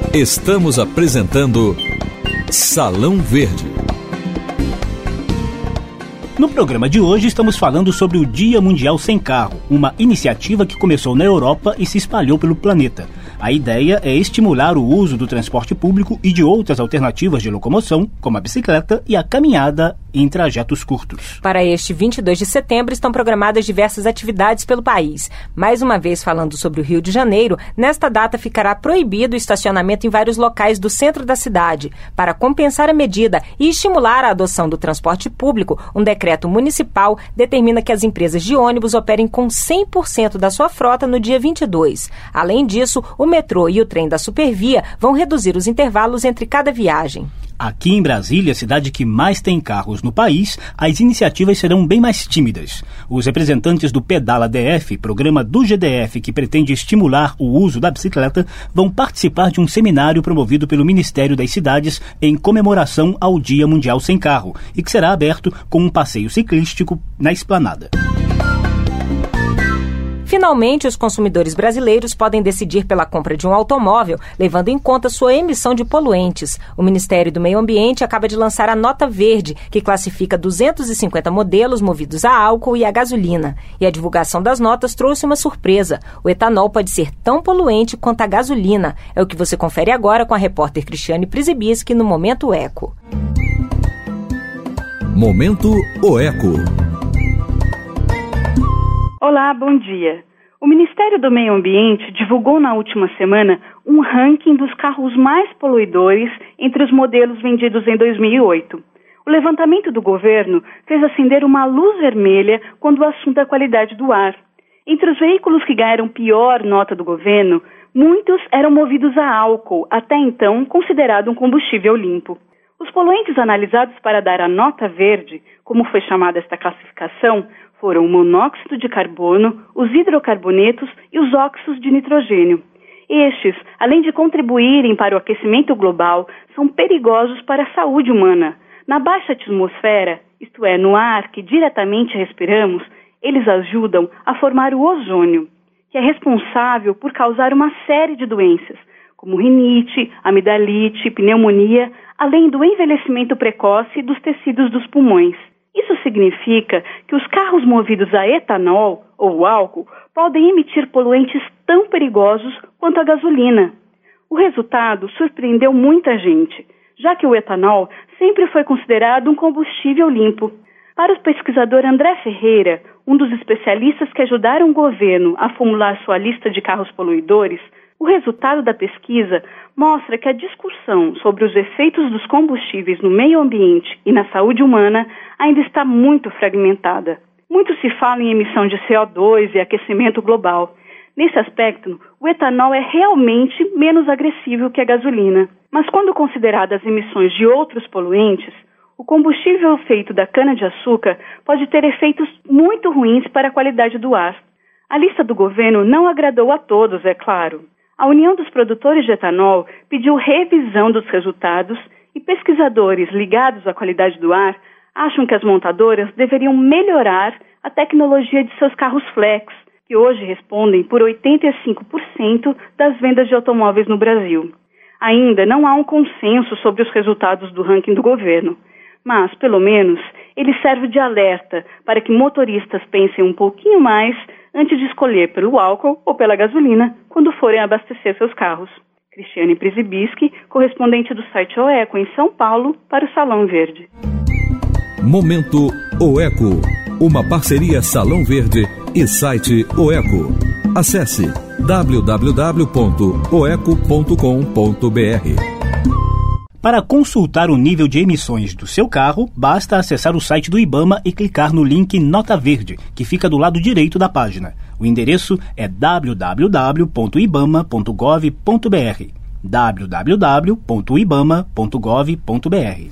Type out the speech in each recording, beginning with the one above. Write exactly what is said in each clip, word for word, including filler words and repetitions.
Estamos apresentando Salão Verde. No programa de hoje estamos falando sobre o Dia Mundial Sem Carro, uma iniciativa que começou na Europa e se espalhou pelo planeta. A ideia é estimular o uso do transporte público e de outras alternativas de locomoção, como a bicicleta e a caminhada em trajetos curtos. Para este vinte e dois de setembro estão programadas diversas atividades pelo país. Mais uma vez falando sobre o Rio de Janeiro, nesta data ficará proibido o estacionamento em vários locais do centro da cidade. Para compensar a medida e estimular a adoção do transporte público, um decreto municipal determina que as empresas de ônibus operem com cem por cento da sua frota no dia vinte e dois. Além disso, o metrô e o trem da Supervia vão reduzir os intervalos entre cada viagem. Aqui em Brasília, cidade que mais tem carros no país, as iniciativas serão bem mais tímidas. Os representantes do Pedala D F, programa do G D F que pretende estimular o uso da bicicleta, vão participar de um seminário promovido pelo Ministério das Cidades em comemoração ao Dia Mundial Sem Carro e que será aberto com um passeio ciclístico na esplanada. Finalmente, os consumidores brasileiros podem decidir pela compra de um automóvel, levando em conta sua emissão de poluentes. O Ministério do Meio Ambiente acaba de lançar a Nota Verde, que classifica duzentos e cinquenta modelos movidos a álcool e a gasolina. E a divulgação das notas trouxe uma surpresa. O etanol pode ser tão poluente quanto a gasolina. É o que você confere agora com a repórter Cristiane Przybiski no Momento Eco. Momento Oeco. Olá, bom dia. O Ministério do Meio Ambiente divulgou na última semana um ranking dos carros mais poluidores entre os modelos vendidos em dois mil e oito. O levantamento do governo fez acender uma luz vermelha quando o assunto é a qualidade do ar. Entre os veículos que ganharam pior nota do governo, muitos eram movidos a álcool, até então considerado um combustível limpo. Os poluentes analisados para dar a nota verde, como foi chamada esta classificação, foram o monóxido de carbono, os hidrocarbonetos e os óxidos de nitrogênio. Estes, além de contribuírem para o aquecimento global, são perigosos para a saúde humana. Na baixa atmosfera, isto é, no ar que diretamente respiramos, eles ajudam a formar o ozônio, que é responsável por causar uma série de doenças, como rinite, amidalite, pneumonia, além do envelhecimento precoce dos tecidos dos pulmões. Isso significa que os carros movidos a etanol ou álcool podem emitir poluentes tão perigosos quanto a gasolina. O resultado surpreendeu muita gente, já que o etanol sempre foi considerado um combustível limpo. Para o pesquisador André Ferreira, um dos especialistas que ajudaram o governo a formular sua lista de carros poluidores, o resultado da pesquisa mostra que a discussão sobre os efeitos dos combustíveis no meio ambiente e na saúde humana ainda está muito fragmentada. Muito se fala em emissão de C O dois e aquecimento global. Nesse aspecto, o etanol é realmente menos agressivo que a gasolina. Mas quando consideradas as emissões de outros poluentes, o combustível feito da cana-de-açúcar pode ter efeitos muito ruins para a qualidade do ar. A lista do governo não agradou a todos, é claro. A União dos Produtores de Etanol pediu revisão dos resultados e pesquisadores ligados à qualidade do ar acham que as montadoras deveriam melhorar a tecnologia de seus carros flex, que hoje respondem por oitenta e cinco por cento das vendas de automóveis no Brasil. Ainda não há um consenso sobre os resultados do ranking do governo, mas, pelo menos, ele serve de alerta para que motoristas pensem um pouquinho mais antes de escolher pelo álcool ou pela gasolina quando forem abastecer seus carros. Cristiane Przybiski, correspondente do site Oeco em São Paulo, para o Salão Verde. Momento Oeco, uma parceria Salão Verde e site Oeco. Acesse w w w ponto oeco ponto com ponto b r. Para consultar o nível de emissões do seu carro, basta acessar o site do IBAMA e clicar no link Nota Verde, que fica do lado direito da página. O endereço é w w w ponto ibama ponto gov ponto b r. w w w ponto ibama ponto gov ponto b r.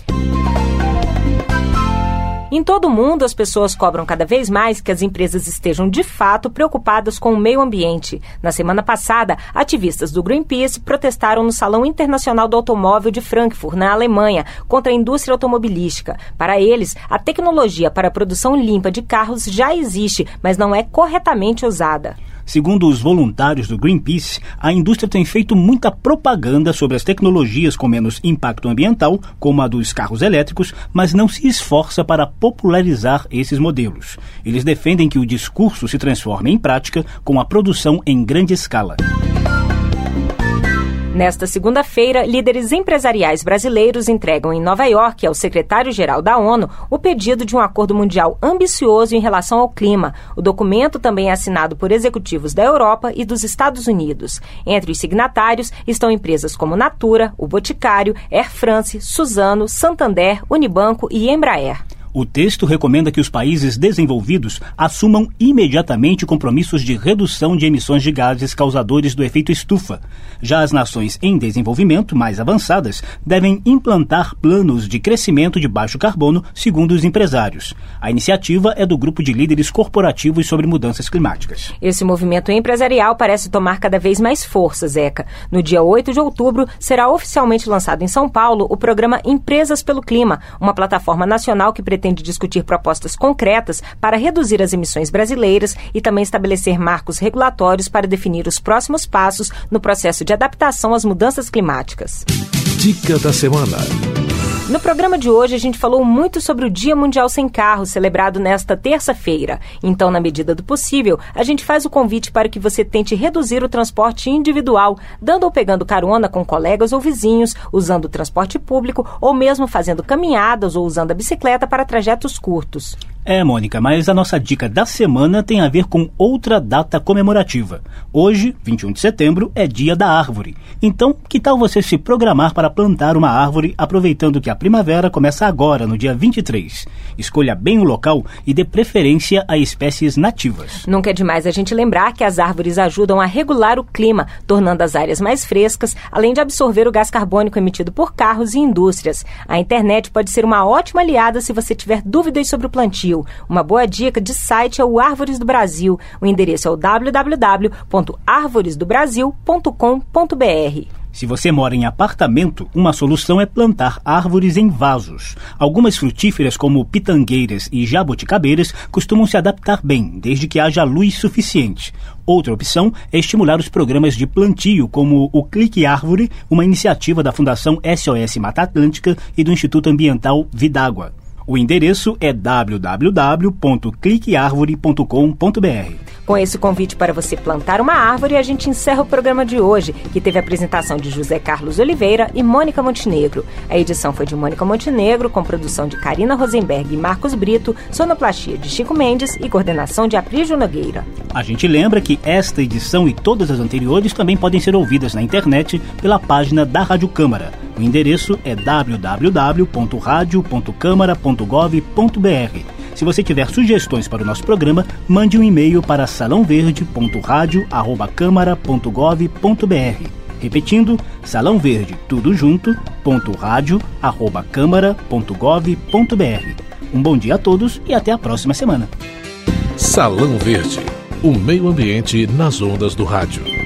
Em todo o mundo, as pessoas cobram cada vez mais que as empresas estejam de fato preocupadas com o meio ambiente. Na semana passada, ativistas do Greenpeace protestaram no Salão Internacional do Automóvel de Frankfurt, na Alemanha, contra a indústria automobilística. Para eles, a tecnologia para a produção limpa de carros já existe, mas não é corretamente usada. Segundo os voluntários do Greenpeace, a indústria tem feito muita propaganda sobre as tecnologias com menos impacto ambiental, como a dos carros elétricos, mas não se esforça para popularizar esses modelos. Eles defendem que o discurso se transforme em prática com a produção em grande escala. Nesta segunda-feira, líderes empresariais brasileiros entregam em Nova York ao secretário-geral da ONU o pedido de um acordo mundial ambicioso em relação ao clima. O documento também é assinado por executivos da Europa e dos Estados Unidos. Entre os signatários estão empresas como Natura, o Boticário, Air France, Suzano, Santander, Unibanco e Embraer. O texto recomenda que os países desenvolvidos assumam imediatamente compromissos de redução de emissões de gases causadores do efeito estufa. Já as nações em desenvolvimento mais avançadas devem implantar planos de crescimento de baixo carbono, segundo os empresários. A iniciativa é do Grupo de Líderes Corporativos sobre Mudanças Climáticas. Esse movimento empresarial parece tomar cada vez mais força, Zeca. No dia oito de outubro, será oficialmente lançado em São Paulo o programa Empresas pelo Clima, uma plataforma nacional que pretende de discutir propostas concretas para reduzir as emissões brasileiras e também estabelecer marcos regulatórios para definir os próximos passos no processo de adaptação às mudanças climáticas. Dica da semana. No programa de hoje, a gente falou muito sobre o Dia Mundial Sem Carro, celebrado nesta terça-feira. Então, na medida do possível, a gente faz o convite para que você tente reduzir o transporte individual, dando ou pegando carona com colegas ou vizinhos, usando o transporte público ou mesmo fazendo caminhadas ou usando a bicicleta para trajetos curtos. É, Mônica, mas a nossa dica da semana tem a ver com outra data comemorativa. Hoje, vinte e um de setembro, é Dia da Árvore. Então, que tal você se programar para plantar uma árvore, aproveitando que a primavera começa agora, no dia vinte e três. Escolha bem o local e dê preferência a espécies nativas. Nunca é demais a gente lembrar que as árvores ajudam a regular o clima, tornando as áreas mais frescas, além de absorver o gás carbônico emitido por carros e indústrias. A internet pode ser uma ótima aliada se você tiver dúvidas sobre o plantio. Uma boa dica de site é o Árvores do Brasil. O endereço é o w w w ponto árvores do brasil ponto com ponto b r. Se você mora em apartamento, uma solução é plantar árvores em vasos. Algumas frutíferas, como pitangueiras e jabuticabeiras, costumam se adaptar bem, desde que haja luz suficiente. Outra opção é estimular os programas de plantio, como o Clique Árvore, uma iniciativa da Fundação S O S Mata Atlântica e do Instituto Ambiental Vidágua. O endereço é w w w ponto clique árvore ponto com ponto b r. Com esse convite para você plantar uma árvore, a gente encerra o programa de hoje, que teve a apresentação de José Carlos Oliveira e Mônica Montenegro. A edição foi de Mônica Montenegro, com produção de Karina Rosenberg e Marcos Brito, sonoplastia de Chico Mendes e coordenação de Aprígio Nogueira. A gente lembra que esta edição e todas as anteriores também podem ser ouvidas na internet pela página da Rádio Câmara. O endereço é w w w ponto radio ponto câmara ponto gov ponto b r. Se você tiver sugestões para o nosso programa, mande um e-mail para salão verde ponto radio arroba câmara ponto gov ponto b r. Repetindo, salão verde, tudo junto, ponto radio arroba câmara ponto gov ponto b r. Um bom dia a todos e até a próxima semana. Salão Verde, o meio ambiente nas ondas do rádio.